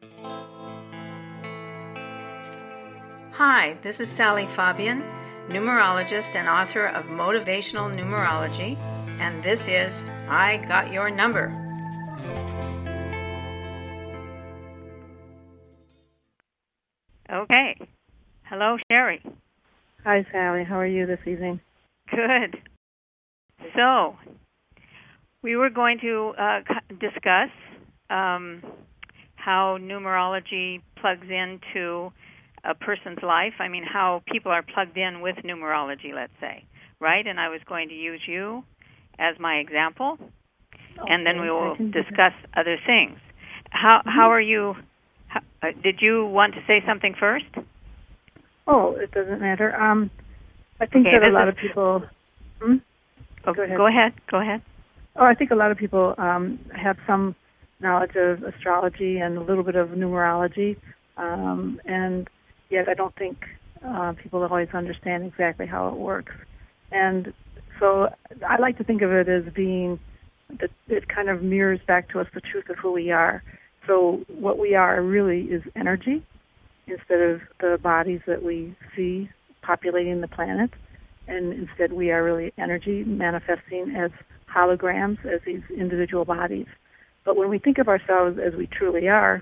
Hi, this is Sally Fabian, numerologist and author of Motivational Numerology, and this is I Got Your Number. Okay. Hello, Sherry. Hi, Sally. How are you this evening? Good. So, we were going to discuss how numerology plugs into a person's life. I mean, how people are plugged in with numerology, let's say, right? And I was going to use you as my example, and then we will discuss other things. How are you? Did you want to say something first? Oh, it doesn't matter. I think that a lot of people... Go ahead. Oh, I think a lot of people have some knowledge of astrology and a little bit of numerology, and yet I don't think people always understand exactly how it works. And so I like to think of it as being that it kind of mirrors back to us the truth of who we are. So what we are really is energy instead of the bodies that we see populating the planet. And instead we are really energy manifesting as holograms, as these individual bodies. But when we think of ourselves as we truly are,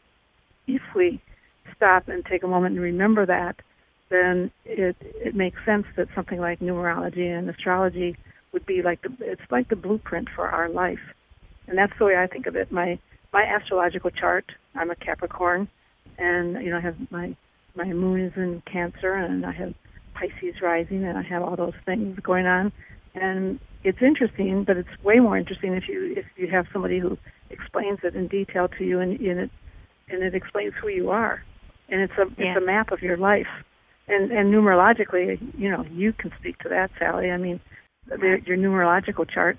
if we stop and take a moment and remember that, then it makes sense that something like numerology and astrology would be like it's like the blueprint for our life. And that's the way I think of it. My astrological chart, I'm a Capricorn, and I have my moon is in Cancer, and I have Pisces rising, and I have all those things going on. And it's interesting, but it's way more interesting if you have somebody who explains it in detail to you, and it explains who you are. And it's a map of your life. And numerologically, you can speak to that, Sally. I mean, your numerological chart,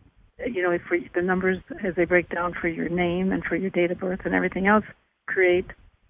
for the numbers as they break down for your name and for your date of birth and everything else, create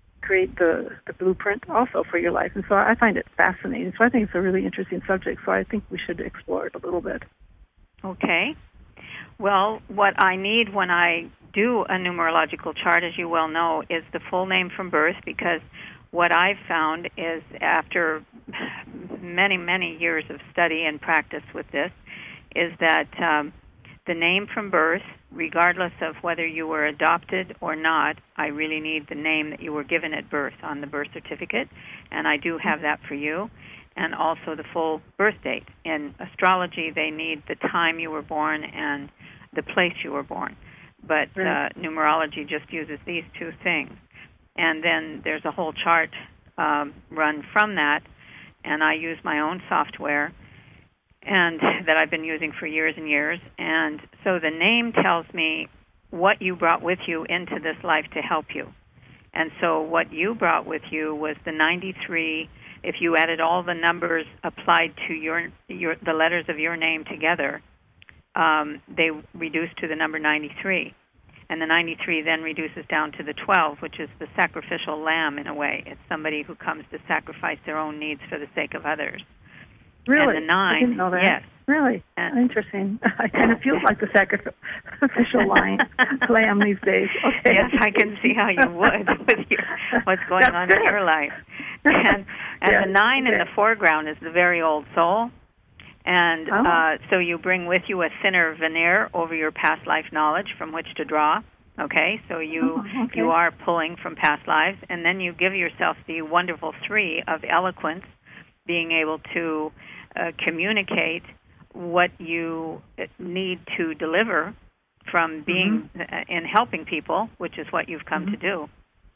the blueprint also for your life. And so I find it fascinating. So I think it's a really interesting subject. So I think we should explore it a little bit. Okay. Well, what I need when I do a numerological chart, as you well know, is the full name from birth, because what I've found is after many, many years of study and practice with this is that the name from birth, regardless of whether you were adopted or not, I really need the name that you were given at birth on the birth certificate, and I do have that for you, and also the full birth date. In astrology, they need the time you were born and the place you were born, but numerology just uses these two things. And then there's a whole chart run from that, and I use my own software and that I've been using for years and years. And so the name tells me what you brought with you into this life to help you. And so what you brought with you was the 93. If you added all the numbers applied to the letters of your name together, they reduce to the number 93. And the 93 then reduces down to the 12, which is the sacrificial lamb in a way. It's somebody who comes to sacrifice their own needs for the sake of others. Really? And the 9, I didn't know that. Yes. Really? Interesting. I kind of feel like the sacrificial lamb these days. Okay. Yes, I can see how you would with what's going on in your life. And the 9 in the foreground is the very old soul. And so you bring with you a thinner veneer over your past life knowledge from which to draw. Okay, so you are pulling from past lives, and then you give yourself the wonderful 3 of eloquence, being able to communicate what you need to deliver from being in helping people, which is what you've come to do.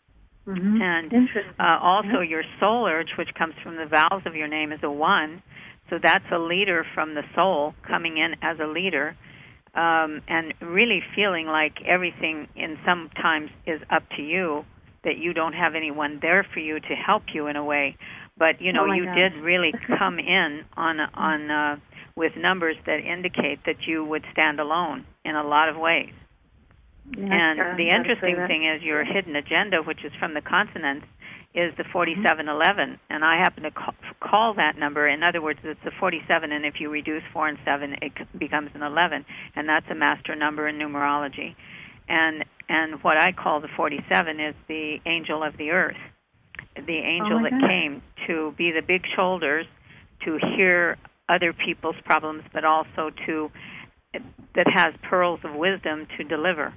And also your soul urge, which comes from the vowels of your name, is a 1. So that's a leader from the soul coming in as a leader, and really feeling like everything in sometimes is up to you, that you don't have anyone there for you to help you in a way. But, you did really come in on with numbers that indicate that you would stand alone in a lot of ways. Yes, and the interesting thing is your hidden agenda, which is from the consonants, is the 4711, and I happen to call that number. In other words, it's a 47, and if you reduce 4 and 7, it becomes an 11, and that's a master number in numerology. And what I call the 47 is the angel of the earth, the angel that came to be the big shoulders, to hear other people's problems, but also that has pearls of wisdom to deliver.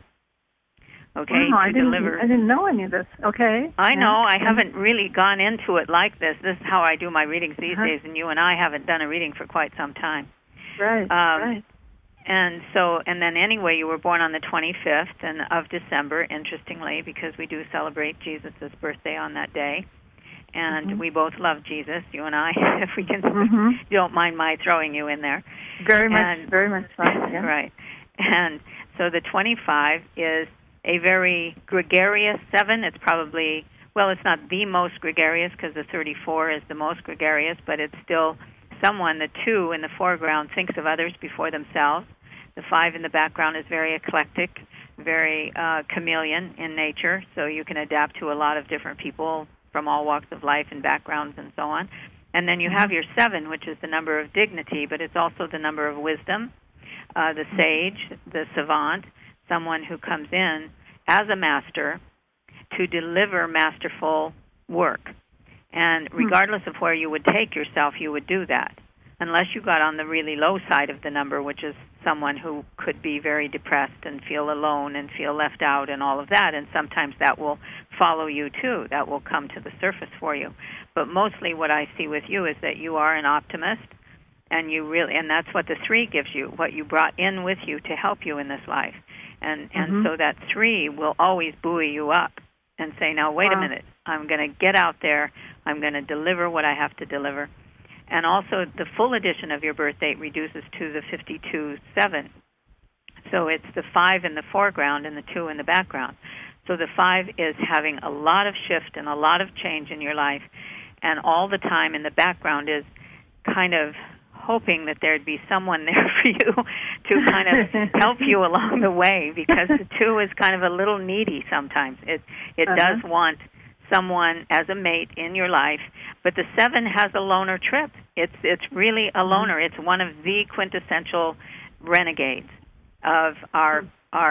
Okay, wow, to deliver. I didn't know any of this. Okay. I know. I haven't really gone into it like this. This is how I do my readings these days, and you and I haven't done a reading for quite some time. Right, right. And then anyway, you were born on the 25th of December, interestingly, because we do celebrate Jesus' birthday on that day. And we both love Jesus, you and I, if we can, you don't mind my throwing you in there. Very much so, yeah. Right. And so the 25 is a very gregarious 7. It's probably, well, it's not the most gregarious because the 34 is the most gregarious, but it's still someone. The 2 in the foreground thinks of others before themselves. The 5 in the background is very eclectic, very chameleon in nature, so you can adapt to a lot of different people from all walks of life and backgrounds and so on. And then you have your 7, which is the number of dignity, but it's also the number of wisdom, the sage, the savant, someone who comes in as a master to deliver masterful work. And regardless of where you would take yourself, you would do that, unless you got on the really low side of the number, which is someone who could be very depressed and feel alone and feel left out and all of that. And sometimes that will follow you, too. That will come to the surface for you. But mostly what I see with you is that you are an optimist, and that's what the 3 gives you, what you brought in with you to help you in this life. And so that 3 will always buoy you up and say, now, wait a minute, I'm going to get out there, I'm going to deliver what I have to deliver. And also the full edition of your birth date reduces to the 52-7. So it's the 5 in the foreground and the 2 in the background. So the 5 is having a lot of shift and a lot of change in your life, and all the time in the background is kind of hoping that there'd be someone there for you to kind of help you along the way, because the 2 is kind of a little needy sometimes. It does want someone as a mate in your life, but the 7 has a loner trip. It's really a loner. It's one of the quintessential renegades of our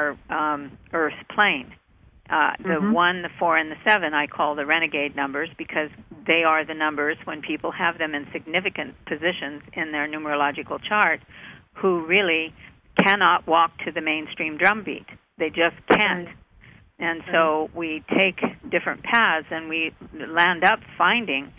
Earth plane. The 1, the 4, and the 7 I call the renegade numbers, because they are the numbers, when people have them in significant positions in their numerological chart, who really cannot walk to the mainstream drumbeat. They just can't. And so we take different paths, and we end up finding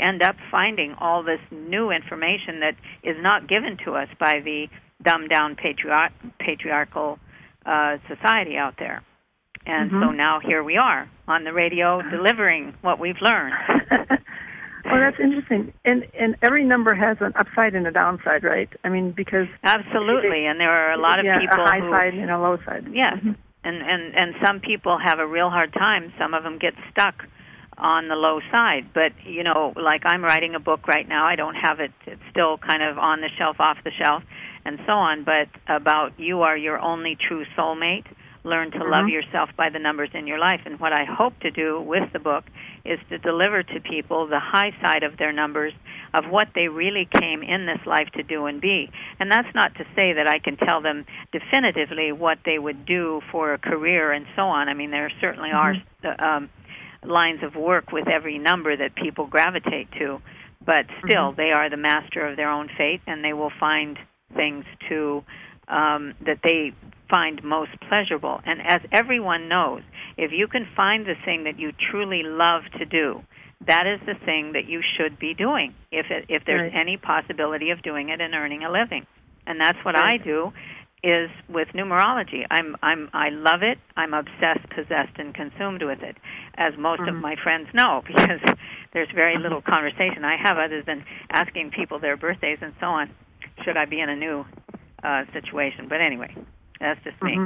all this new information that is not given to us by the dumbed-down patriarchal society out there. And so now here we are on the radio delivering what we've learned. Well, that's interesting. And every number has an upside and a downside, right? I mean, because... Absolutely, and there are a lot of people a high side and a low side. Yes, and some people have a real hard time. Some of them get stuck on the low side. But, you know, like I'm writing a book right now. I don't have it. It's still kind of on the shelf, off the shelf, and so on. But about you are your only true soulmate. Learn to love yourself by the numbers in your life. And what I hope to do with the book is to deliver to people the high side of their numbers, of what they really came in this life to do and be. And that's not to say that I can tell them definitively what they would do for a career and so on. I mean, there certainly are lines of work with every number that people gravitate to, but still they are the master of their own fate, and they will find things to that they find most pleasurable. And as everyone knows, if you can find the thing that you truly love to do, that is the thing that you should be doing, if there's any possibility of doing it and earning a living. And that's what I do, is with numerology. I love it. I'm obsessed, possessed, and consumed with it, as most of my friends know, because there's very little conversation I have other than asking people their birthdays and so on, should I be in a new situation. But anyway, that's just me.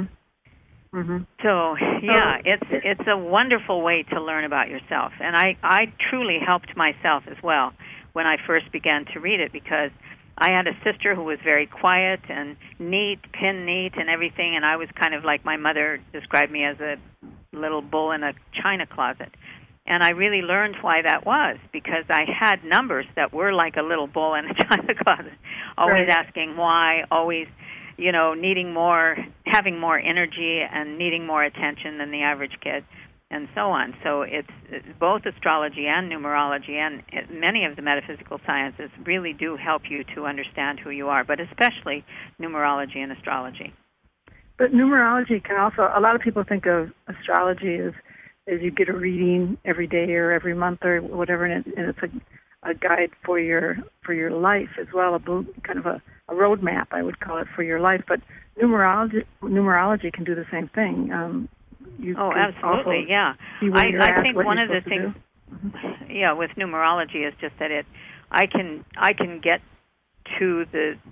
So, yeah, it's a wonderful way to learn about yourself. And I truly helped myself as well when I first began to read it, because I had a sister who was very quiet and neat, pin neat and everything, and I was kind of like my mother described me as a little bull in a china closet. And I really learned why that was, because I had numbers that were like a little bull in a china closet, always asking why, always, having more energy and needing more attention than the average kid, and so on. So it's both astrology and numerology, and many of the metaphysical sciences really do help you to understand who you are, but especially numerology and astrology. But numerology can also, a lot of people think of astrology as you get a reading every day or every month or whatever, and it's a guide for your life as well, kind of a roadmap, I would call it, for your life. But numerology can do the same thing. Absolutely, yeah. I think one of the things, with numerology is just that I can get to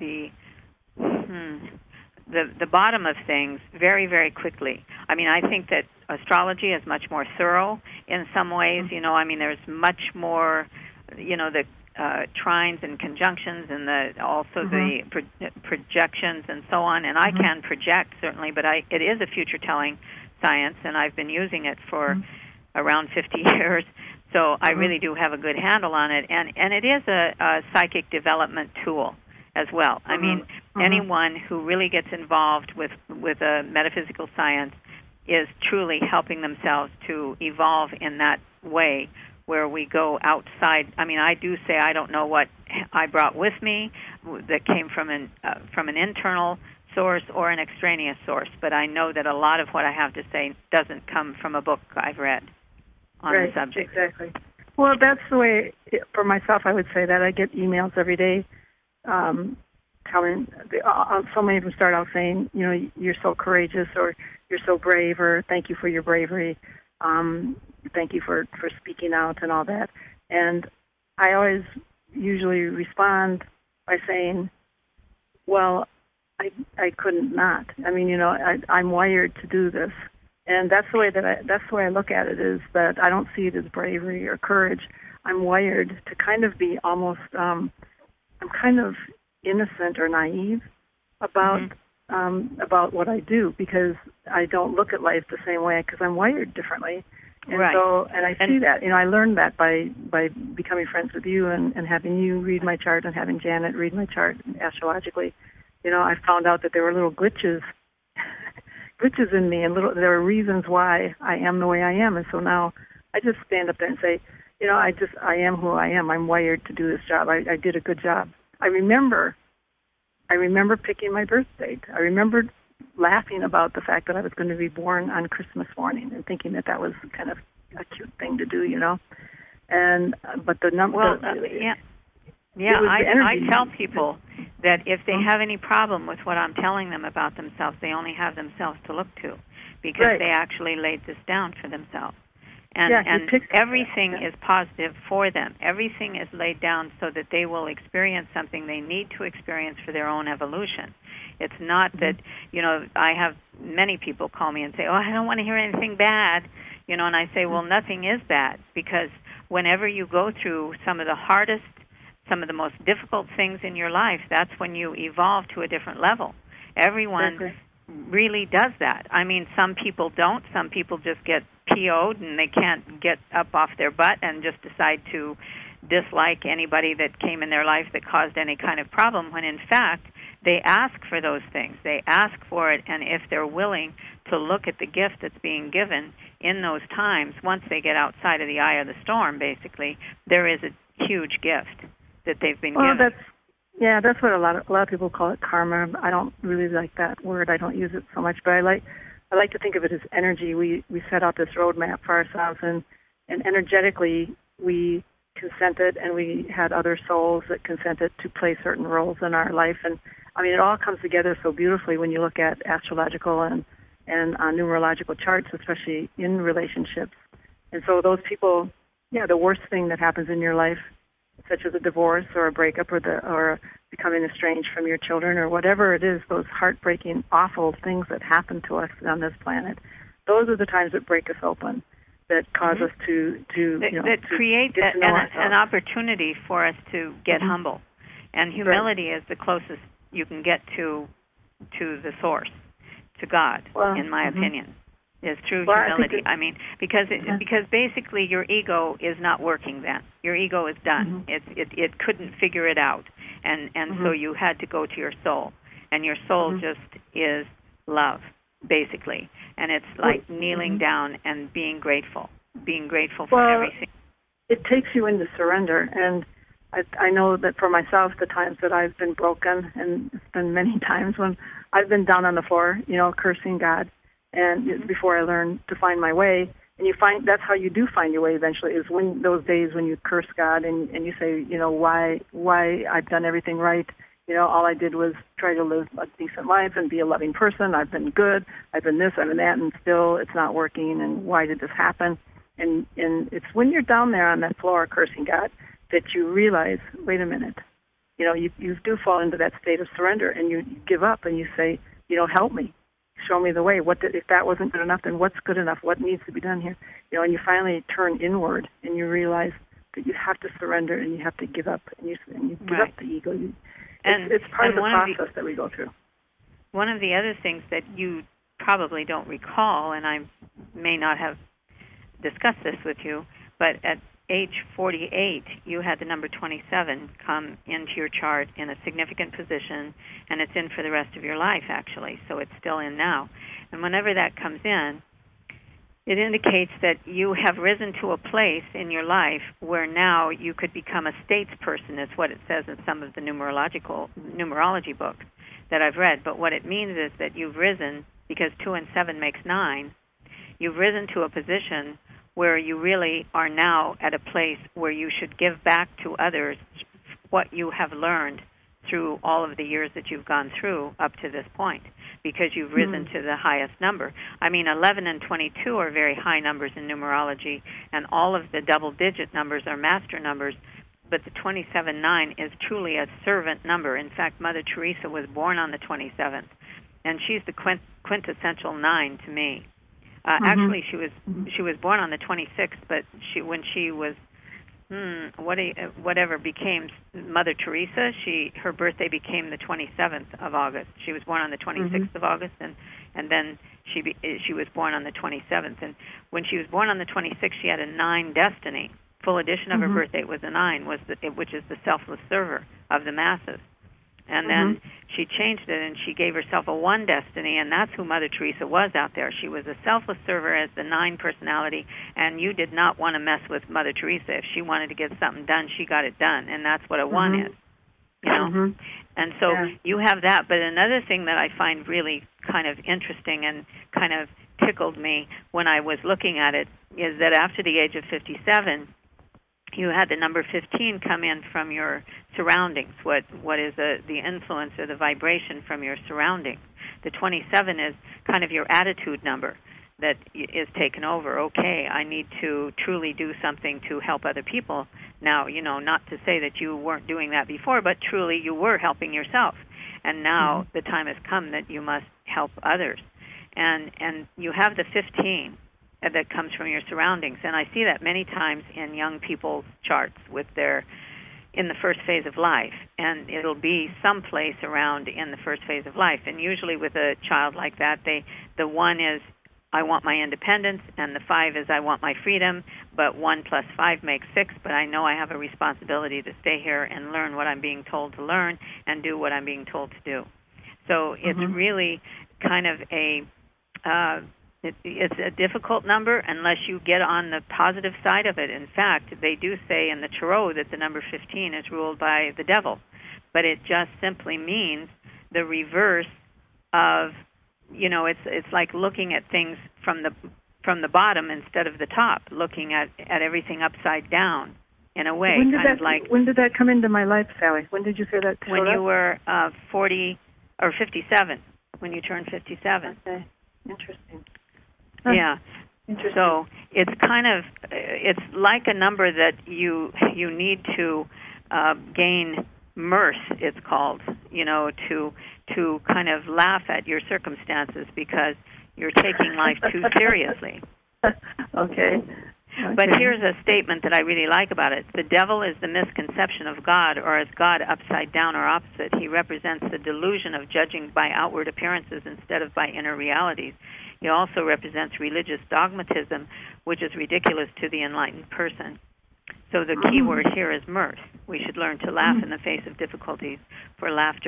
the bottom of things very, very quickly. I mean, I think that astrology is much more thorough in some ways. There's much more, the trines and conjunctions and the projections and so on. And I can project, certainly, but it is a future-telling science, and I've been using it for around 50 years. So I really do have a good handle on it. And it is a psychic development tool as well. I mean, anyone who really gets involved with a metaphysical science is truly helping themselves to evolve in that way where we go outside. I mean, I do say I don't know what I brought with me that came from an internal source or an extraneous source, but I know that a lot of what I have to say doesn't come from a book I've read on the subject. Exactly. Well, that's the way, for myself, I would say that. I get emails every day telling, so many of them start out saying, you're so courageous, or you're so brave, or thank you for your bravery, thank you for speaking out and all that. And I always usually respond by saying, well, I couldn't not. I mean, I'm wired to do this. And that's the way I look at it, is that I don't see it as bravery or courage. I'm wired to kind of be almost, I'm kind of innocent or naive about what I do, because I don't look at life the same way, because I'm wired differently. And I see that. I learned that by becoming friends with you and having you read my chart and having Janet read my chart astrologically. I found out that there were little glitches in me, and there are reasons why I am the way I am. And so now I just stand up there and say, I am who I am. I'm wired to do this job. I did a good job. I remember picking my birth date. I remember laughing about the fact that I was going to be born on Christmas morning and thinking that was kind of a cute thing to do, but the number. Well, I tell people that if they have any problem with what I'm telling them about themselves, they only have themselves to look to, because they actually laid this down for themselves. And everything is positive for them. Everything is laid down so that they will experience something they need to experience for their own evolution. It's not that, I have many people call me and say, I don't want to hear anything bad, and I say, well, nothing is bad, because whenever you go through some of the hardest, some of the most difficult things in your life, that's when you evolve to a different level. Everyone really does that. I mean, some people don't. Some people just get PO'd and they can't get up off their butt and just decide to dislike anybody that came in their life that caused any kind of problem, when in fact they ask for those things. They ask for it, and if they're willing to look at the gift that's being given in those times, once they get outside of the eye of the storm, basically, there is a huge gift that they've been given. That's what a lot of people call it, karma. I don't really like that word. I don't use it so much, but I like to think of it as energy. We set out this roadmap for ourselves, and energetically we consented, and we had other souls that consented to play certain roles in our life. And I mean, it all comes together so beautifully when you look at astrological and numerological charts, especially in relationships. And so those people, the worst thing that happens in your life, such as a divorce or a breakup or becoming estranged from your children or whatever it is, those heartbreaking, awful things that happen to us on this planet, those are the times that break us open, that cause us to create an opportunity for us to get humble. And humility is the closest you can get to the source, to God, in my opinion. Is through humility. I mean, because basically your ego is not working then. Your ego is done. It couldn't figure it out, and so you had to go to your soul. and your soul just is love, basically. And it's like kneeling down and being grateful for everything. It takes you into surrender, and I know that for myself, the times that I've been broken, and it's been many times when I've been down on the floor, cursing God, and it's before I learned to find my way. And you find that's how you do find your way eventually, is when those days when you curse God and you say, why I've done everything right. All I did was try to live a decent life and be a loving person. I've been good. I've been this, I've been that, and still it's not working. And why did this happen? And it's when you're down there on that floor cursing God that you realize, wait a minute, you do fall into that state of surrender, and you give up and you say, help me, show me the way. If that wasn't good enough, then what's good enough? What needs to be done here? And you finally turn inward and you realize that you have to surrender and you have to give up, and you give up the ego. It's part of the process that we go through. One of the other things that you probably don't recall, and I may not have discussed this with you, but at age 48, you had the number 27 come into your chart in a significant position, and it's in for the rest of your life, actually, so it's still in now. And whenever that comes in, it indicates that you have risen to a place in your life where now you could become a statesperson, is what it says in some of the numerology books that I've read. But what it means is that you've risen, because 2 and 7 makes 9, you've risen to a position where you really are now at a place where you should give back to others what you have learned through all of the years that you've gone through up to this point, because you've risen to the highest number. I mean, 11 and 22 are very high numbers in numerology, and all of the double-digit numbers are master numbers, but the 27-9 is truly a servant number. In fact, Mother Teresa was born on the 27th, and she's the quintessential 9 to me. Actually, she was born on the 26th, but when she was whatever became Mother Teresa, her birthday became the 27th of August. She was born on the 26th of August, and then she was born on the 27th. And when she was born on the 26th, she had a 9 destiny. Full edition of her birthday was a 9, which is the selfless server of the masses. And then she changed it, and she gave herself a 1 destiny, and that's who Mother Teresa was out there. She was a selfless server as the 9 personality, and you did not want to mess with Mother Teresa. If she wanted to get something done, she got it done, and that's what a 1 is. And so you have that. But another thing that I find really kind of interesting and kind of tickled me when I was looking at it is that after the age of 57, you had the number 15 come in from your surroundings. What is the influence or the vibration from your surroundings? The 27 is kind of your attitude number that is taken over. Okay, I need to truly do something to help other people. Now, not to say that you weren't doing that before, but truly you were helping yourself. And now the time has come that you must help others. And you have the 15 that comes from your surroundings. And I see that many times in young people's charts in the first phase of life. And it'll be someplace around in the first phase of life. And usually with a child like that, the 1 is, I want my independence, and the 5 is, I want my freedom, but 1 plus 5 makes 6, but I know I have a responsibility to stay here and learn what I'm being told to learn and do what I'm being told to do. So it's really kind of it's a difficult number unless you get on the positive side of it. In fact, they do say in the Tarot that the number 15 is ruled by the devil, but it just simply means the reverse of, it's like looking at things from the bottom instead of the top, looking at everything upside down in a way. When did that come into my life, Sally? When did you say that? When you were 40 or 57, when you turned 57. Okay, interesting. Yeah. So it's it's like a number that you need to gain mirth, it's called, to kind of laugh at your circumstances because you're taking life too seriously. Okay. But here's a statement that I really like about it. The devil is the misconception of God, or as God upside down or opposite. He represents the delusion of judging by outward appearances instead of by inner realities. He also represents religious dogmatism, which is ridiculous to the enlightened person. So the key word here is mirth. We should learn to laugh in the face of difficulties, for laughter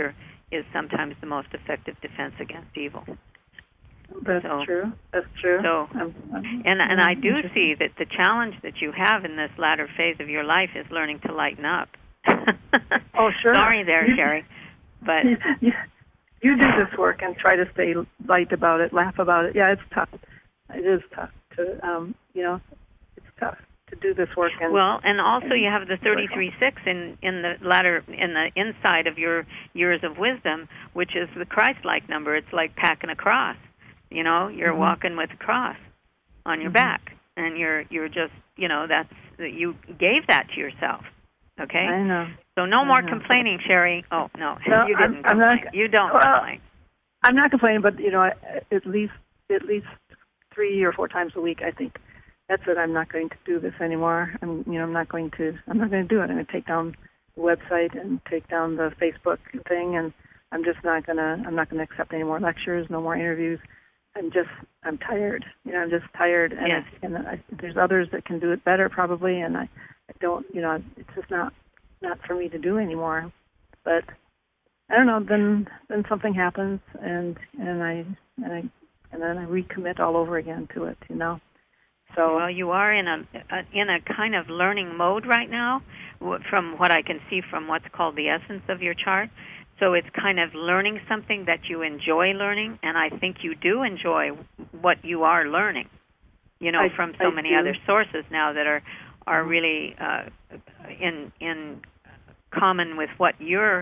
is sometimes the most effective defense against evil. That's true. That's true. So, and I do see that the challenge that you have in this latter phase of your life is learning to lighten up. Oh, sure. Sorry there, Sherry. But you do this work and try to stay light about it, laugh about it. Yeah, it's tough. It is tough to, it's tough to do this work. And also you have the 33-6 in the inside of your years of wisdom, which is the Christ-like number. It's like packing a cross. You're walking with a cross on your back, and you're just, you gave that to yourself. Okay? I know. So no more complaining, Sherry. Oh, no, you didn't complain. You don't complain. I'm not complaining, but, at least 3 or 4 times a week, I think that's it. I'm not going to do this anymore. I'm not going to do it. I'm going to take down the website and take down the Facebook thing, and I'm not going to accept any more lectures, no more interviews. I'm tired. I'm just tired, and, yes. There's others that can do it better probably, and I don't. It's just not for me to do anymore. But I don't know. Then something happens, and then I recommit all over again to it. So well, you are in a kind of learning mode right now, from what I can see from what's called the essence of your chart. So it's kind of learning something that you enjoy learning, and I think you do enjoy what you are learning, from so many other sources now that are really in common with what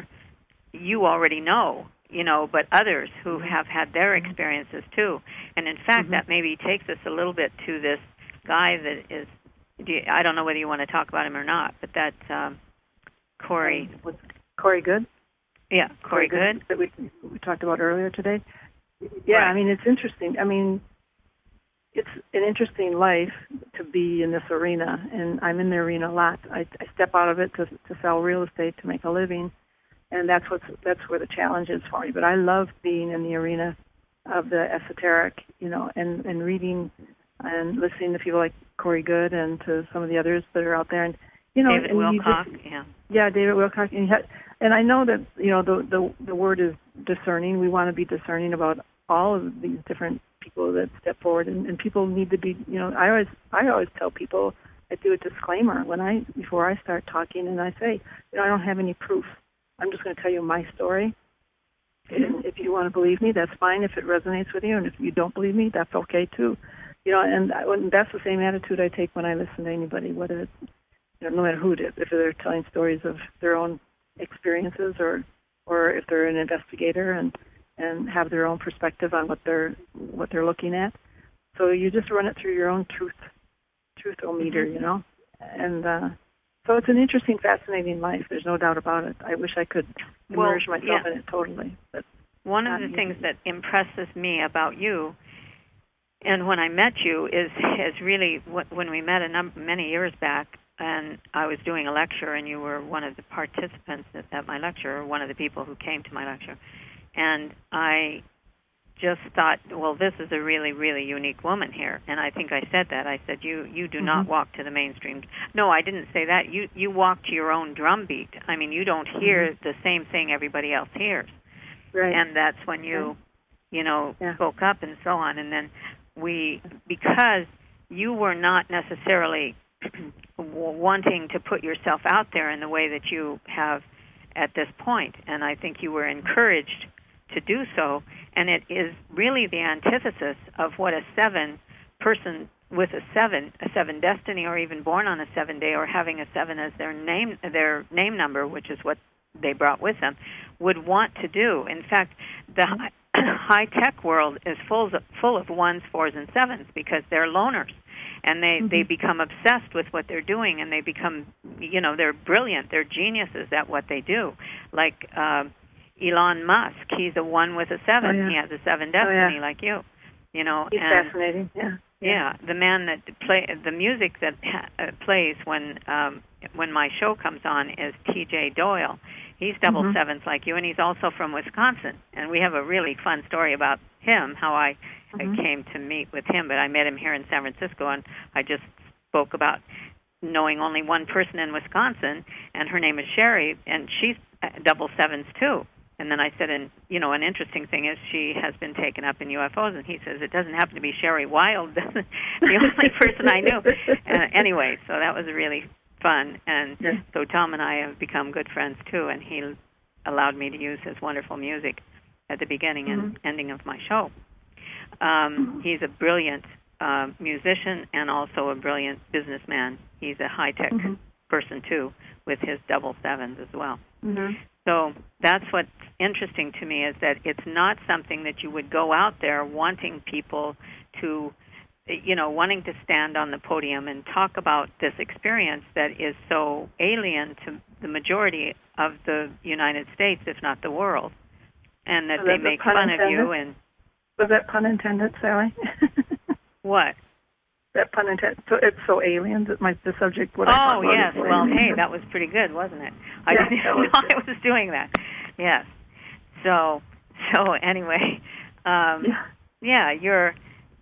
you already know, but others who have had their experiences too. And in fact, that maybe takes us a little bit to this guy that is, I don't know whether you want to talk about him or not, but that Corey Goode? Yeah, Corey Goode. That we talked about earlier today. Yeah, right. I mean, it's interesting. I mean, it's an interesting life to be in this arena, and I'm in the arena a lot. I step out of it to sell real estate to make a living, and that's where the challenge is for me. But I love being in the arena of the esoteric, and reading and listening to people like Corey Goode and to some of the others that are out there, and David Wilcock, David Wilcock, and I know that the word is discerning. We want to be discerning about all of these different people that step forward, and people need to be. I always tell people, I do a disclaimer before I start talking, and I say, I don't have any proof. I'm just going to tell you my story. And if you want to believe me, that's fine. If it resonates with you, and if you don't believe me, that's okay too. And that's the same attitude I take when I listen to anybody, whether it's no matter who it is, if they're telling stories of their own experiences or if they're an investigator and have their own perspective on what they're looking at. So you just run it through your own truthometer, and so it's an interesting, fascinating life. There's no doubt about it. I wish I could immerse myself in it totally. But one of the things that impresses me about you, and when I met you, is really when we met many years back. And I was doing a lecture, and you were one of the participants at my lecture, or one of the people who came to my lecture. And I just thought, well, this is a really, really unique woman here. And I think I said that. I said, you do not walk to the mainstream. No, I didn't say that. You walk to your own drumbeat. I mean, you don't hear the same thing everybody else hears. Right. And that's when you spoke up and so on. And then because you were not necessarily wanting to put yourself out there in the way that you have at this point, and I think you were encouraged to do so, and it is really the antithesis of what a 7 person with a 7 destiny, or even born on a 7 day, or having a 7 as their name number, which is what they brought with them, would want to do. In fact, the high-tech world is full of 1s, 4s, and 7s because they're loners. And they become obsessed with what they're doing, and they become, they're brilliant. They're geniuses at what they do. Like Elon Musk, he's a 1 with a 7. Oh, yeah. He has a 7 destiny like you. He's fascinating. Yeah, the man that the music that plays when my show comes on is T.J. Doyle. He's double 7s like you, and he's also from Wisconsin. And we have a really fun story about him, how I came to meet with him, but I met him here in San Francisco, and I just spoke about knowing only one person in Wisconsin, and her name is Sherry, and she's double 7s too. And then I said, and an interesting thing is she has been taken up in UFOs, and he says it doesn't happen to be Sherry Wild, the only person I knew. Anyway, so that was really fun, and so Tom and I have become good friends too, and he allowed me to use his wonderful music at the beginning and ending of my show. He's a brilliant musician and also a brilliant businessman. He's a high-tech person too, with his double sevens as well. So that's what's interesting to me, is that it's not something that you would go out there wanting people to, wanting to stand on the podium and talk about this experience that is so alien to the majority of the United States, if not the world, and that they make fun of you. And was that pun intended, Sally? What? That pun intended. So it's so alien that the subject. Oh yes. Well, hey, that was pretty good, wasn't it? I didn't even know I was doing that. Yes. So anyway, yeah, you're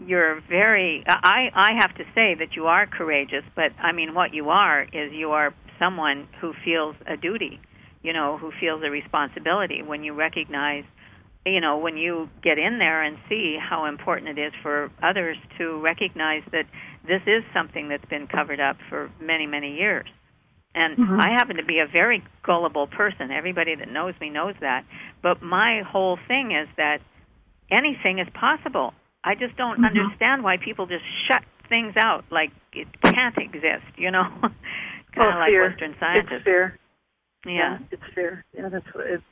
very. I have to say that you are courageous, but I mean, what you are is you are someone who feels a duty, who feels a responsibility when you recognize. When you get in there and see how important it is for others to recognize that this is something that's been covered up for many, many years. And I happen to be a very gullible person. Everybody that knows me knows that. But my whole thing is that anything is possible. I just don't understand why people just shut things out like it can't exist, kind of like fear. Western scientists. It's fear. Yeah, it's fear. Yeah, that's what it is.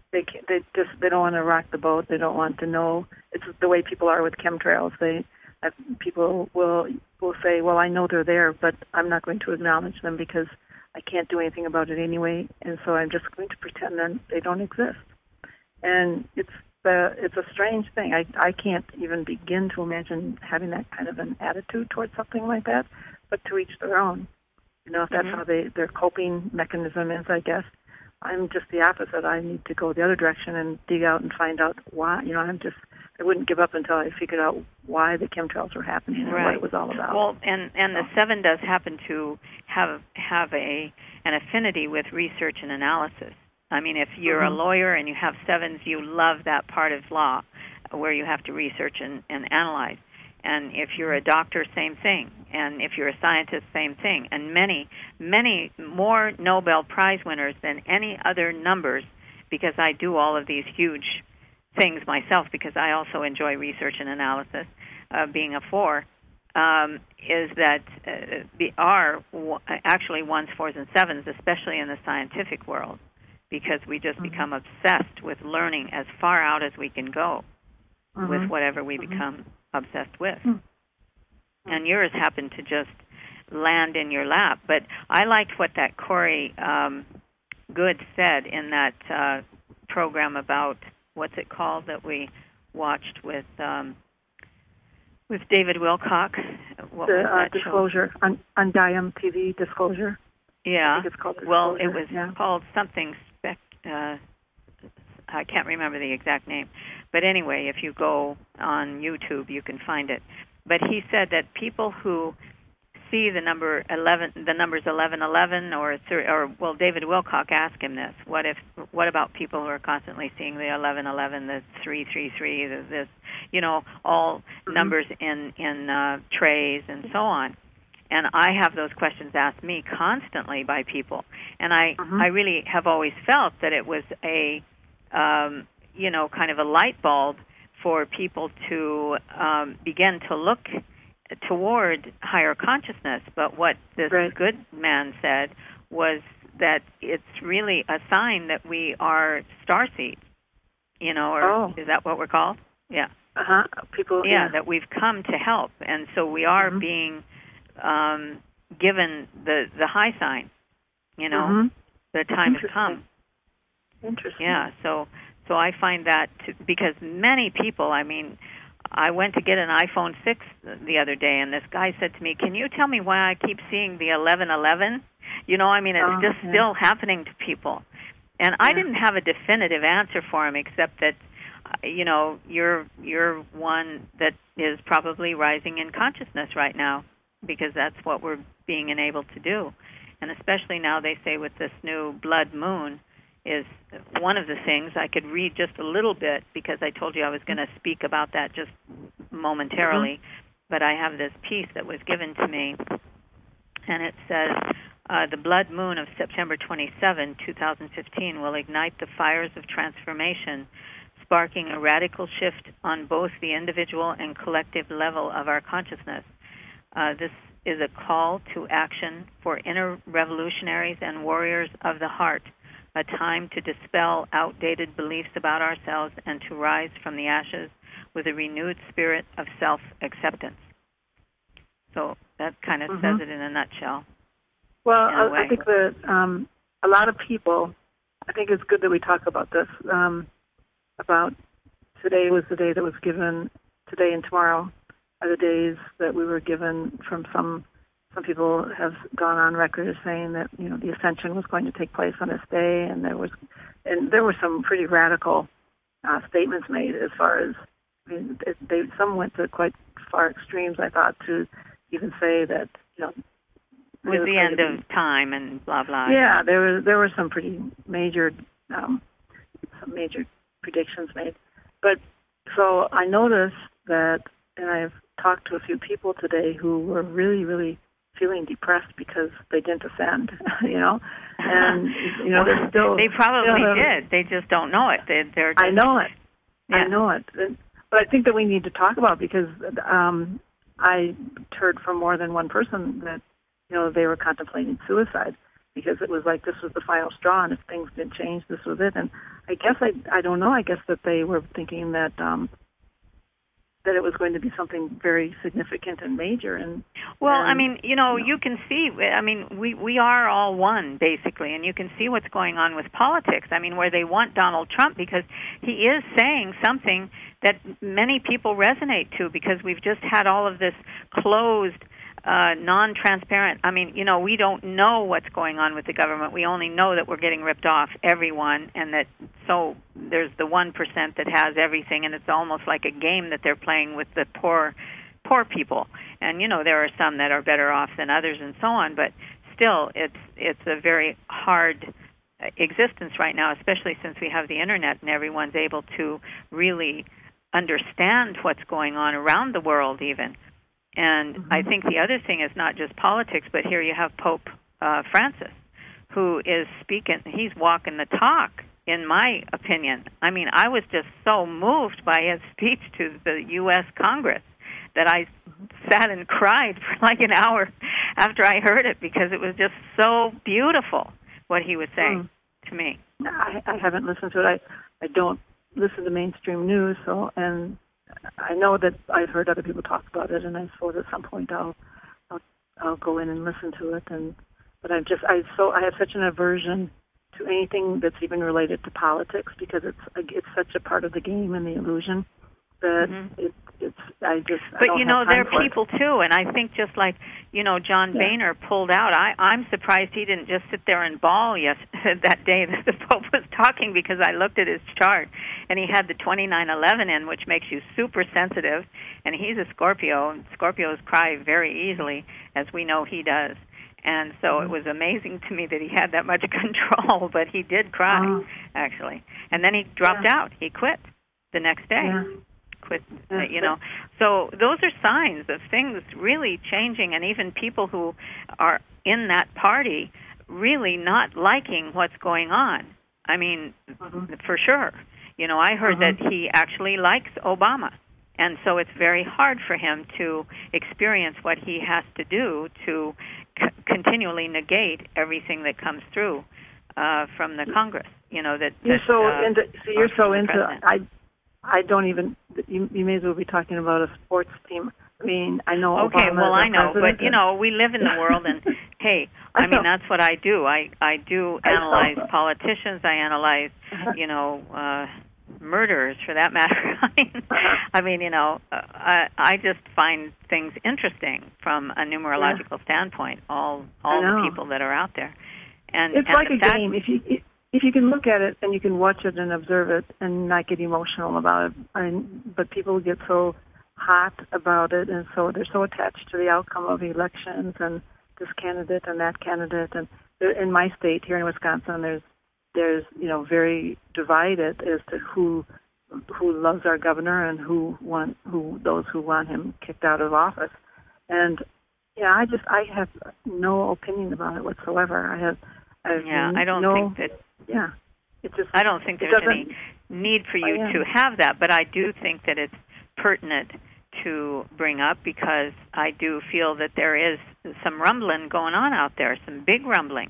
They don't want to rock the boat. They don't want to know. It's the way people are with chemtrails. People will say, well, I know they're there, but I'm not going to acknowledge them because I can't do anything about it anyway, and so I'm just going to pretend that they don't exist. And it's a strange thing. I can't even begin to imagine having that kind of an attitude towards something like that, but to each their own. If that's how their coping mechanism is, I guess. I'm just the opposite. I need to go the other direction and dig out and find out why. I wouldn't give up until I figured out why the chemtrails were happening and what it was all about. Well, and the seven does happen to have an affinity with research and analysis. I mean, if you're a lawyer and you have sevens, you love that part of law where you have to research and analyze. And if you're a doctor, same thing. And if you're a scientist, same thing. And many, many more Nobel Prize winners than any other numbers, because I do all of these huge things myself, because I also enjoy research and analysis, being a 4, is that are actually 1s, 4s, and 7s, especially in the scientific world, because we just become obsessed with learning as far out as we can go with whatever we become obsessed with. And yours happened to just land in your lap. But I liked what that Corey Good said in that program about, what's it called, that we watched with David Wilcock. What was that Disclosure show? on Diam TV, Disclosure. Yeah. I think it's called Disclosure. Well, it was called something I can't remember the exact name. But anyway, if you go on YouTube, you can find it. But he said that people who see the numbers 1111, or David Wilcock asked him this: what about people who are constantly seeing the 1111, the 333, this, all numbers in trays and so on? And I have those questions asked me constantly by people, and I really have always felt that it was a kind of a light bulb for people to begin to look toward higher consciousness. But what this good man said was that it's really a sign that we are starseeds, is that what we're called? Yeah. People. Yeah, that we've come to help, and so we are being given the high sign. The time has come. Interesting. Yeah, so I find that because many people, I mean, I went to get an iPhone 6 the other day, and this guy said to me, "Can you tell me why I keep seeing the 1111?" It's just still happening to people. And I didn't have a definitive answer for him, except that, you're one that is probably rising in consciousness right now, because that's what we're being enabled to do. And especially now, they say with this new blood moon, is one of the things. I could read just a little bit because I told you I was going to speak about that just momentarily. But I have this piece that was given to me, and it says, the blood moon of September 27, 2015 will ignite the fires of transformation, sparking a radical shift on both the individual and collective level of our consciousness. This is a call to action for inner revolutionaries and warriors of the heart, a time to dispel outdated beliefs about ourselves and to rise from the ashes with a renewed spirit of self-acceptance. So that kind of says it in a nutshell. Well, I think that a lot of people, I think it's good that we talk about this, about today was the day that was given, today and tomorrow are the days that we were given from some people have gone on record as saying that, the ascension was going to take place on this day, and there were some pretty radical statements made as far as, some went to quite far extremes, I thought, to even say that, with the end of time and blah blah. Yeah, there were some pretty major predictions made. But so I noticed that, and I've talked to a few people today who were really, really feeling depressed because they didn't ascend, and they're still. They probably did. They just don't know it. They're just, I know it. Yeah. I know it. But I think that we need to talk about it because I heard from more than one person that they were contemplating suicide because it was like this was the final straw, and if things didn't change, this was it. And I guess I don't know. I guess that they were thinking that that it was going to be something very significant and major. And you can see. We are all one basically, and you can see what's going on with politics. Where they want Donald Trump because he is saying something that many people resonate to because we've just had all of this closed, non-transparent. We don't know what's going on with the government. We only know that we're getting ripped off, everyone, and that so there's the 1% that has everything, and it's almost like a game that they're playing with the poor people. And there are some that are better off than others, and so on. But still, it's a very hard existence right now, especially since we have the internet and everyone's able to really understand what's going on around the world, even. And I think the other thing is not just politics, but here you have Pope Francis, who is speaking. He's walking the talk, in my opinion. I was just so moved by his speech to the U.S. Congress that I sat and cried for like an hour after I heard it because it was just so beautiful what he was saying to me. I haven't listened to it. I don't listen to mainstream news, and I know that I've heard other people talk about it, and I suppose at some point I'll go in and listen to it. But I have such an aversion to anything that's even related to politics because it's such a part of the game and the illusion that But there are people too, and I think just like John Boehner pulled out. I'm surprised he didn't just sit there and bawl that day that the Pope was talking because I looked at his chart and he had the 2911 in, which makes you super sensitive, and he's a Scorpio, and Scorpios cry very easily, as we know he does. And so it was amazing to me that he had that much control, but he did cry, actually. And then he dropped out. He quit the next day. Yeah. Quit, So those are signs of things really changing, and even people who are in that party really not liking what's going on. For sure. I heard that he actually likes Obama. And so it's very hard for him to experience what he has to do to continually negate everything that comes through from the Congress. You're so into. I don't even. You may as well be talking about a sports team. I know. Okay, Obama I know, but president. we live in the world, and hey, that's what I do. I do analyze politicians. I analyze, murderers, for that matter. I just find things interesting from a numerological standpoint. All the people that are out there, and it's like a game. If you can look at it and you can watch it and observe it and not get emotional about it, but people get so hot about it, and so they're so attached to the outcome of elections and this candidate and that candidate. And in my state here in Wisconsin, there's there's, very divided as to who loves our governor and those who want him kicked out of office. And I have no opinion about it whatsoever. I don't think that. Yeah, I don't think there's any need for you to have that, but I do think that it's pertinent to bring up, because I do feel that there is some rumbling going on out there, some big rumbling,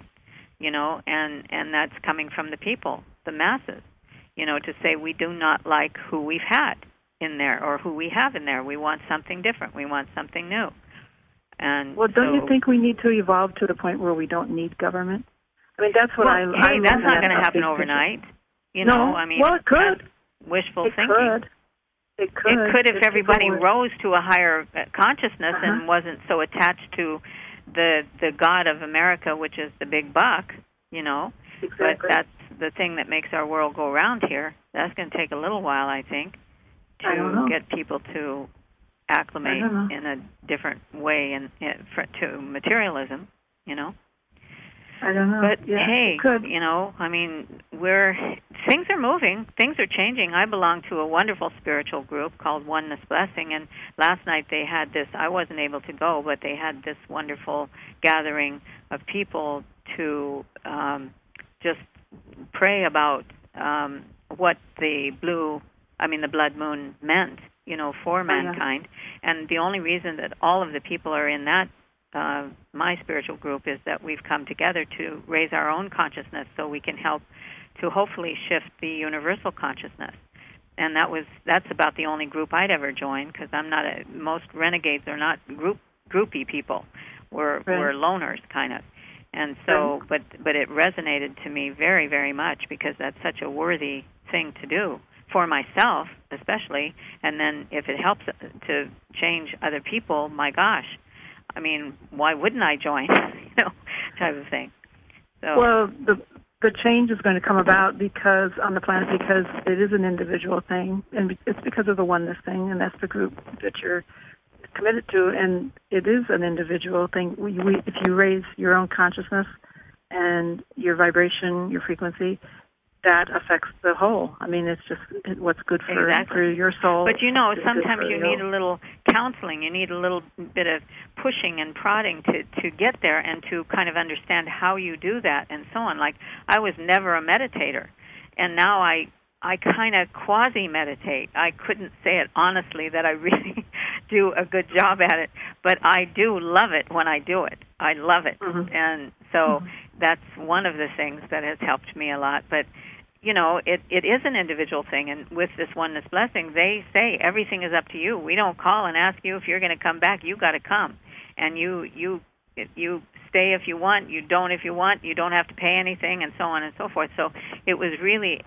and that's coming from the people, the masses, to say we do not like who we've had in there or who we have in there. We want something different. We want something new. And don't you think we need to evolve to the point where we don't need government? I mean, that's what that's not going to happen overnight. It could. Wishful thinking. It could if everybody rose to a higher consciousness and wasn't so attached to the God of America, which is the big buck, Exactly. But that's the thing that makes our world go round here. That's going to take a little while, I think, to get people to acclimate in a different way to materialism, I don't know. But hey, I mean, things are moving, things are changing. I belong to a wonderful spiritual group called Oneness Blessing, and last night they had this. I wasn't able to go, but they had this wonderful gathering of people to just pray about what the blood moon meant, for mankind. And the only reason that all of the people are in that my spiritual group is that we've come together to raise our own consciousness so we can help to hopefully shift the universal consciousness. And that's about the only group I'd ever join, because I'm not most renegades are not groupie people. We're loners kind of. And so but it resonated to me very, very much, because that's such a worthy thing to do for myself especially, and then if it helps to change other people, my gosh. I mean, why wouldn't I join? Type of thing. So. Well, the change is going to come about on the planet because it is an individual thing, and it's because of the oneness thing, and that's the group that you're committed to, and it is an individual thing. If you raise your own consciousness and your vibration, your frequency, that affects the whole. I mean, it's just what's good for your soul. But sometimes you need a little counseling. You need a little bit of pushing and prodding to get there and to kind of understand how you do that and so on. Like, I was never a meditator, and now I kind of quasi-meditate. I couldn't say it honestly that I really do a good job at it, but I do love it when I do it. I love it. Mm-hmm. And so that's one of the things that has helped me a lot. But it is an individual thing, and with this Oneness Blessing, they say everything is up to you. We don't call and ask you if you're going to come back. You got to come, and you stay if you want. You don't if you want. You don't have to pay anything, and so on and so forth. So it was really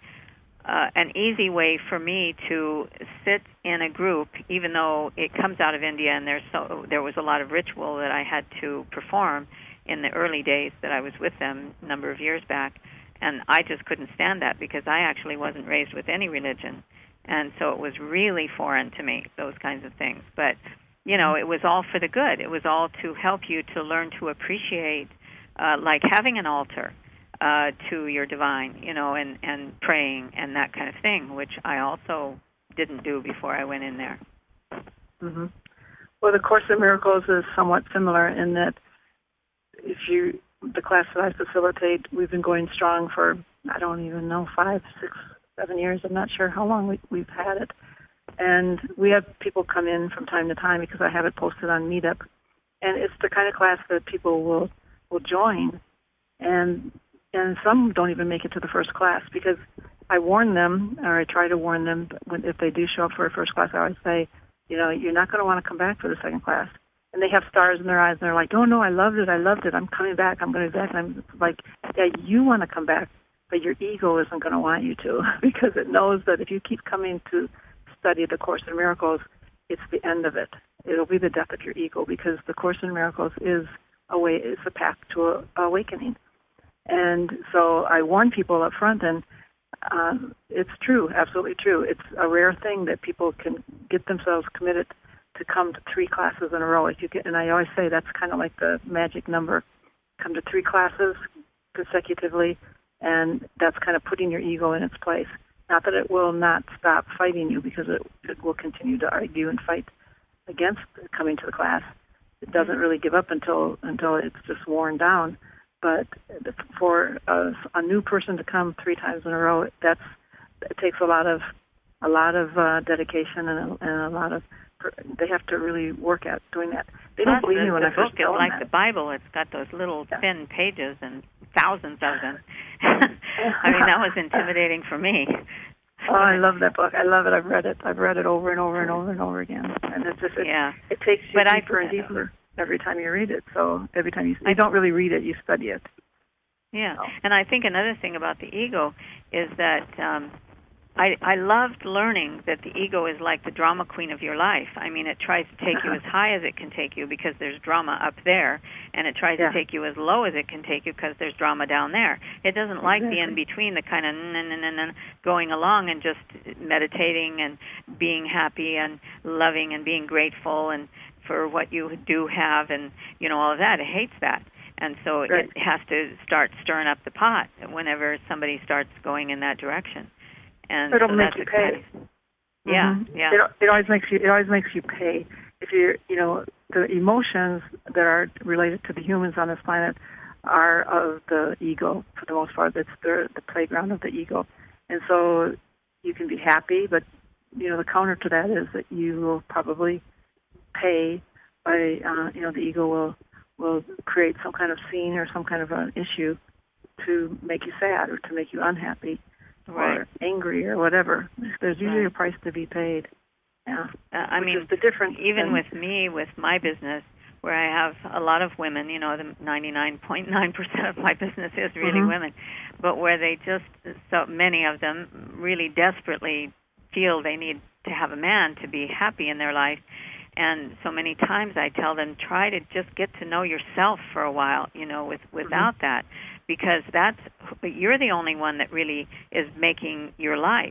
an easy way for me to sit in a group, even though it comes out of India, and there was a lot of ritual that I had to perform in the early days that I was with them a number of years back. And I just couldn't stand that, because I actually wasn't raised with any religion. And so it was really foreign to me, those kinds of things. But, it was all for the good. It was all to help you to learn to appreciate, like having an altar to your divine, and praying and that kind of thing, which I also didn't do before I went in there. Mm-hmm. Well, the Course in Miracles is somewhat similar in that the class that I facilitate, we've been going strong for, I don't even know, 5, 6, 7 years. I'm not sure how long we've had it. And we have people come in from time to time because I have it posted on Meetup. And it's the kind of class that people will join. And some don't even make it to the first class, because I warn them, or I try to warn them, if they do show up for a first class, I always say, you're not going to want to come back for the second class. And they have stars in their eyes, and they're like, oh, no, I loved it, I'm coming back, I'm going to be back. And I'm like, yeah, you want to come back, but your ego isn't going to want you to, because it knows that if you keep coming to study the Course in Miracles, it's the end of it. It'll be the death of your ego, because the Course in Miracles is a path to awakening. And so I warn people up front, and it's true, absolutely true. It's a rare thing that people can get themselves committed to come to 3 classes in a row. And I always say that's kind of like the magic number. Come to 3 classes consecutively, and that's kind of putting your ego in its place. Not that it will not stop fighting you, because it will continue to argue and fight against coming to the class. It doesn't really give up until it's just worn down. But for a new person to come 3 times in a row, it takes a lot of dedication and a lot of. They have to really work at doing that. They don't believe me when I first tell them that. The book is like the Bible. It's got those little thin pages and thousands of them. I mean, that was intimidating for me. Oh, I love that book. I love it. I've read it over and over and over and over again. And it's just it takes you deeper and deeper every time you read it. So every time you don't really read it, you study it. Yeah, and I think another thing about the ego is that I loved learning that the ego is like the drama queen of your life. I mean, it tries to take you as high as it can take you because there's drama up there, and it tries to take you as low as it can take you because there's drama down there. It doesn't like the in-between, the kind of going along and just meditating and being happy and loving and being grateful and for what you do have and, all of that. It hates that. And so it has to start stirring up the pot whenever somebody starts going in that direction. And it'll make you pay. It always makes you pay. If the emotions that are related to the humans on this planet are of the ego for the most part. It's the playground of the ego, and so you can be happy, but the counter to that is that you will probably pay by the ego will create some kind of scene or some kind of an issue to make you sad or to make you unhappy. Or angry or whatever. There's usually a price to be paid. Yeah. I mean, the difference. Even with me, with my business, where I have a lot of women, the 99.9% of my business is really women, but where they so many of them really desperately feel they need to have a man to be happy in their life. And so many times I tell them, try to just get to know yourself for a while, without that. Because you're the only one that really is making your life,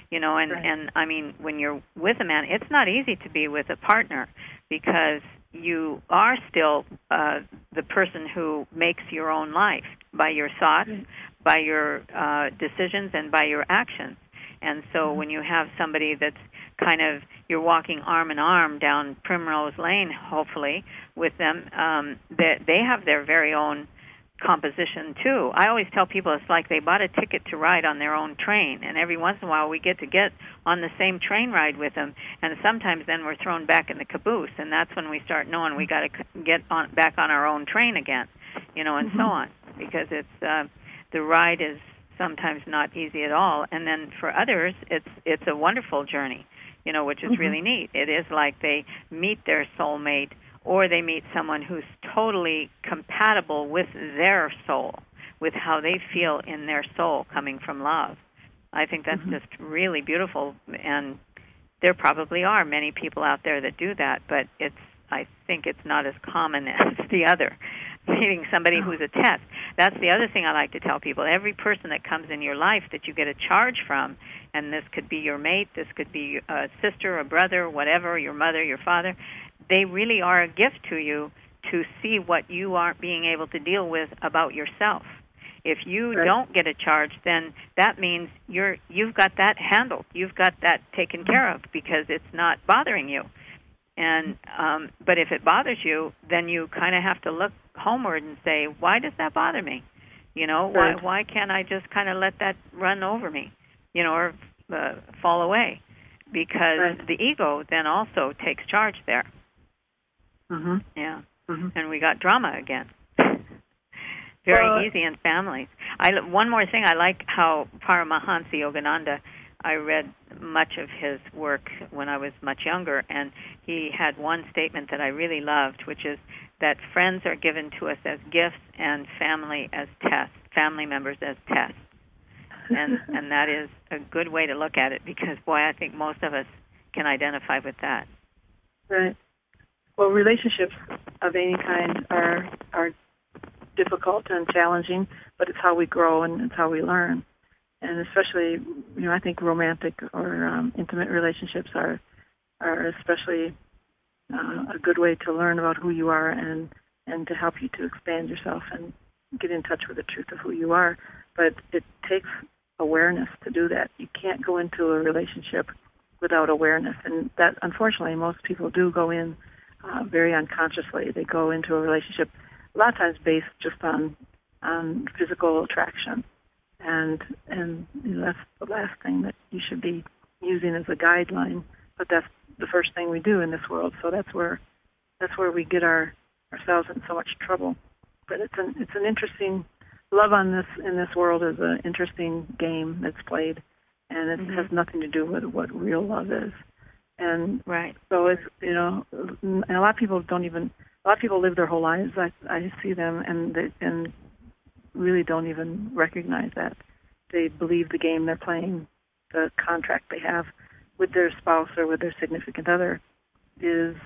and I mean, when you're with a man, it's not easy to be with a partner because you are still the person who makes your own life by your thoughts, by your decisions, and by your actions. And so when you have somebody that's kind of, you're walking arm in arm down Primrose Lane, hopefully, with them, they have their very own composition too. I always tell people it's like they bought a ticket to ride on their own train, and every once in a while we get on the same train ride with them, and sometimes then we're thrown back in the caboose, and that's when we start knowing we got to get back on our own train again, and so on, because it's the ride is sometimes not easy at all, and then for others it's a wonderful journey, which is really neat. It is like they meet their soulmate, or they meet someone who's totally compatible with their soul, with how they feel in their soul coming from love. I think that's just really beautiful, and there probably are many people out there that do that, but I think it's not as common as the other, meeting somebody who's a test. That's the other thing I like to tell people. Every person that comes in your life that you get a charge from, and this could be your mate, this could be a sister, a brother, whatever, your mother, your father, they really are a gift to you to see what you aren't being able to deal with about yourself. If you don't get a charge, then that means you've got that handled. You've got that taken care of because it's not bothering you. And but if it bothers you, then you kind of have to look homeward and say, why does that bother me? Why can't I just kind of let that run over me, or fall away? Because the ego then also takes charge there. Yeah. And we got drama again. Very easy in families. One more thing, I like how Paramahansa Yogananda, I read much of his work when I was much younger, and he had one statement that I really loved, which is that friends are given to us as gifts and family as tests, family members as tests. And that is a good way to look at it because, boy, I think most of us can identify with that. Right. Well, relationships of any kind are difficult and challenging, but it's how we grow and it's how we learn. And especially, I think romantic or intimate relationships are especially a good way to learn about who you are and to help you to expand yourself and get in touch with the truth of who you are. but it takes awareness to do that. You can't go into a relationship without awareness, and that, unfortunately, most people do go in very unconsciously. They go into a relationship a lot of times based just on physical attraction, and that's the last thing that you should be using as a guideline. But that's the first thing we do in this world. So that's where we get ourselves in so much trouble. But it's an interesting love in this world is an interesting game that's played, and it has nothing to do with what real love is. And so it's and a lot of people live their whole lives. I see them and really don't even recognize that. They believe the game they're playing, the contract they have with their spouse or with their significant other, is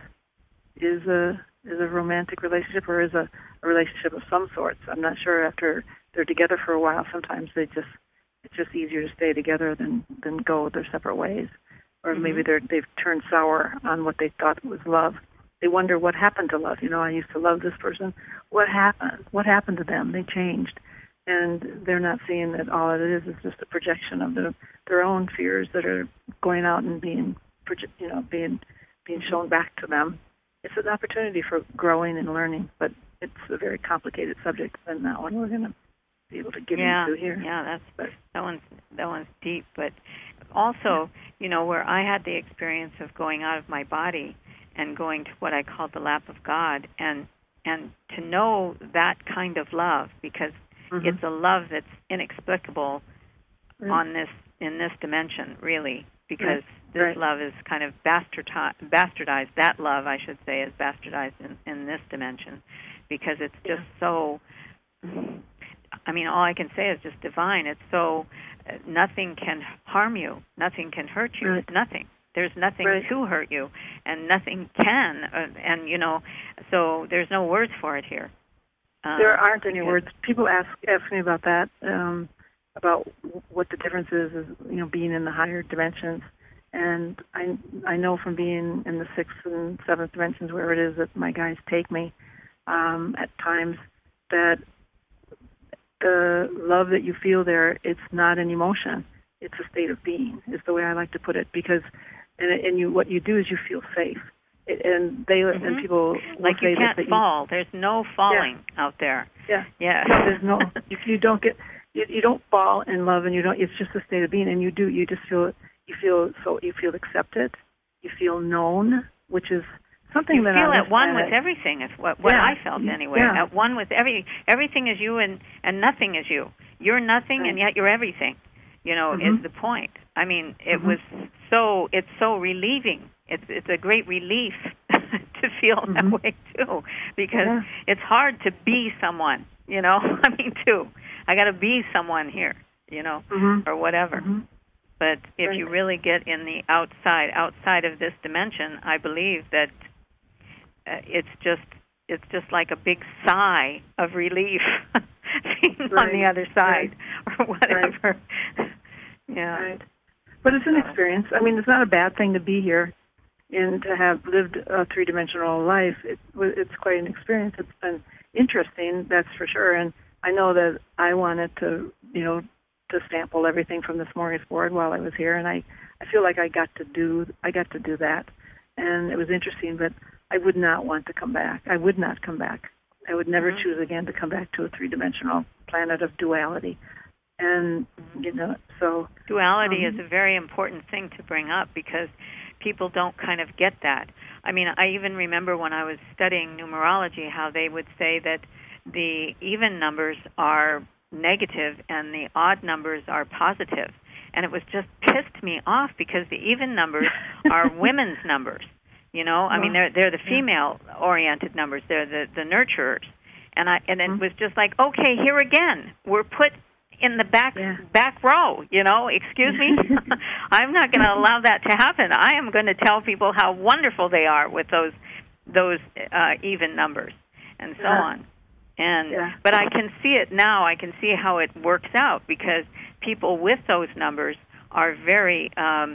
a romantic relationship or is a relationship of some sorts. I'm not sure. After they're together for a while, sometimes it's just easier to stay together than go their separate ways. Or maybe they've turned sour on what they thought was love. They wonder what happened to love. I used to love this person. What happened? What happened to them? They changed. And they're not seeing that all it is just a projection of their own fears that are going out and being shown back to them. It's an opportunity for growing and learning, but it's a very complicated subject, and that one we're going to be able to get into here. Yeah, that one's deep, but also, where I had the experience of going out of my body and going to what I call the lap of God, and to know that kind of love, because it's a love that's inexplicable in this dimension, really, because this love is kind of bastardized. That love, I should say, is bastardized in this dimension, because it's just so. I mean, all I can say is just divine. It's so nothing can harm you, nothing can hurt you, nothing. There's nothing to hurt you, and nothing can, so there's no words for it here. There aren't any words. People ask me about that, about what the difference is, being in the higher dimensions. And I know from being in the 6th and 7th dimensions, where it is that my guys take me, at times, that the love that you feel there, it's not an emotion. It's a state of being, is the way I like to put it. Because, what you do is you feel safe. And people like you can't fall. There's no falling out there. Yeah. No, there's no. If you don't you don't fall in love, and you don't. It's just a state of being, and you do. You just feel. You feel accepted. You feel known, which is something you that feel at one with everything. Is what I felt anyway. Yeah. At one with everything is you, and nothing is you. You're nothing, and yet you're everything. Is the point. I mean, it's so relieving. It's a great relief to feel that way too, because it's hard to be someone. I mean, I got to be someone here. Or whatever. But if you really get in the outside of this dimension, I believe that it's just like a big sigh of relief being on the other side or whatever. But it's an experience. I mean, it's not a bad thing to be here and to have lived a three-dimensional life. It's quite an experience. It's been interesting, that's for sure. And I know that I wanted to, to sample everything from the smorgasbord while I was here, and I feel like I got to do that, and it was interesting. But I would not want to come back. I would not come back. I would never choose again to come back to a three-dimensional planet of duality. And so duality is a very important thing to bring up, because people don't kind of get that. I mean, I even remember when I was studying numerology how they would say that the even numbers are negative and the odd numbers are positive. And it was just pissed me off, because the even numbers are women's numbers. I mean, they're the female-oriented numbers. They're the nurturers. And it was just like, okay, here again, we're put in the back row, excuse me. I'm not going to allow that to happen. I am going to tell people how wonderful they are with those even numbers and so on. But I can see it now. I can see how it works out, because people with those numbers are very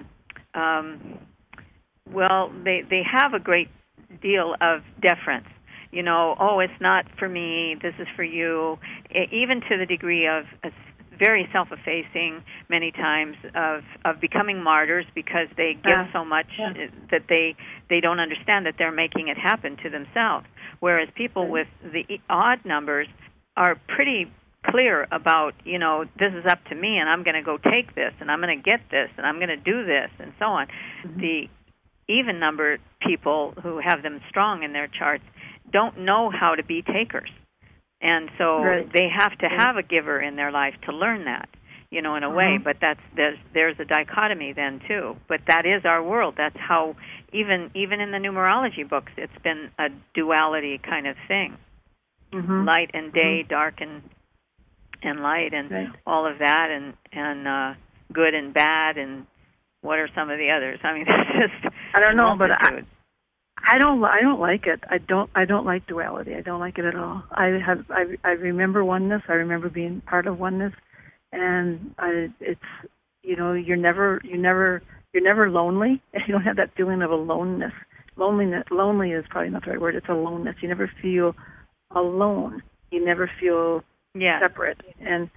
they have a great deal of deference. It's not for me, this is for you, even to the degree of very self-effacing many times of becoming martyrs because they give so much that they don't understand that they're making it happen to themselves. Whereas people with the odd numbers are pretty clear about, this is up to me and I'm going to go take this and I'm going to get this and I'm going to do this and so on. Mm-hmm. The even number people who have them strong in their charts don't know how to be takers. And so they have to have a giver in their life to learn that, in a way. But there's a dichotomy then too. But that is our world. That's how even in the numerology books, it's been a duality kind of thing. Mm-hmm. Light and day, dark and light, and all of that, and good and bad, and what are some of the others? I mean, it's just I don't know, but I don't like it. I don't like duality. I don't like it at all. I remember oneness. I remember being part of oneness, and it's you're never lonely. You don't have that feeling of aloneness. Lonely is probably not the right word. It's aloneness. You never feel alone. You never feel separate. And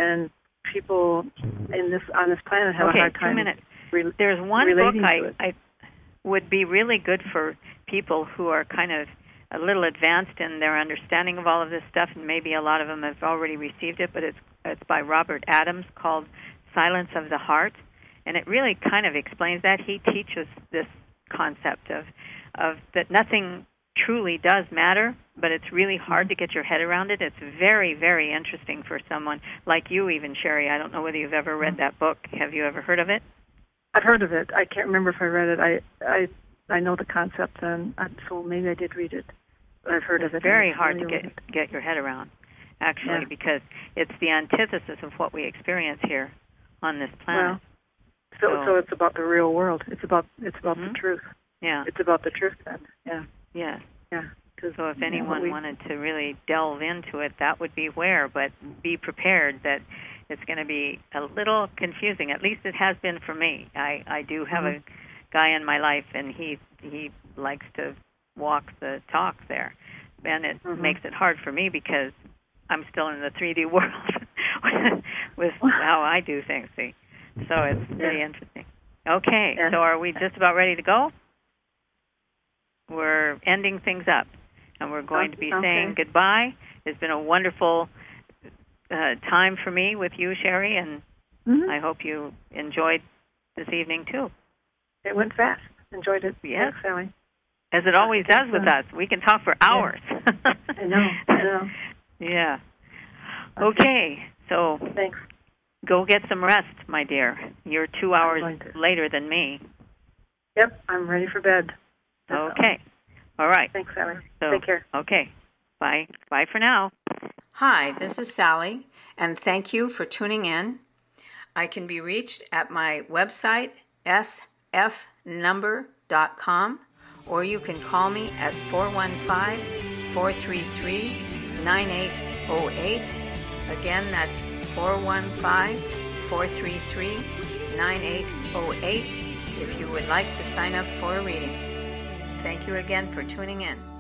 people on this planet have a hard time. 2 minutes. There's one book I would be really good for people who are kind of a little advanced in their understanding of all of this stuff, and maybe a lot of them have already received it, but it's by Robert Adams, called Silence of the Heart, and it really kind of explains that. He teaches this concept of that nothing truly does matter, but it's really hard to get your head around it. It's very, very interesting for someone like you even, Sherry. I don't know whether you've ever read that book. Have you ever heard of it? I've heard of it. I can't remember if I read it. I know the concept, and so maybe I did read it. I've heard of it. It's very hard to get your head around, actually, because it's the antithesis of what we experience here on this planet. Well, so it's about the real world. It's about the truth. Yeah. It's about the truth then. Yeah. Yes. Yeah. So if anyone wanted to really delve into it, that would be where, but be prepared that it's going to be a little confusing. At least it has been for me. I do have a guy in my life, and he likes to walk the talk there. And it makes it hard for me because I'm still in the 3D world with how I do things, see. So it's really interesting. Okay, so are we just about ready to go? We're ending things up, and we're going to be saying goodbye. It's been a wonderful time for me with you, Sherry, and I hope you enjoyed this evening, too. It went fast. Enjoyed it. Yes. Thanks, Sally. As it always does with us. We can talk for hours. Yeah. I know. Yeah. Okay, so thanks. Go get some rest, my dear. You're 2 hours later than me. Yep, I'm ready for bed. Okay. All right. Thanks, Sally. Take care. Okay. Bye. Bye for now. Hi, this is Sally, and thank you for tuning in. I can be reached at my website, sfnumber.com, or you can call me at 415-433-9808. Again, that's 415-433-9808 if you would like to sign up for a reading. Thank you again for tuning in.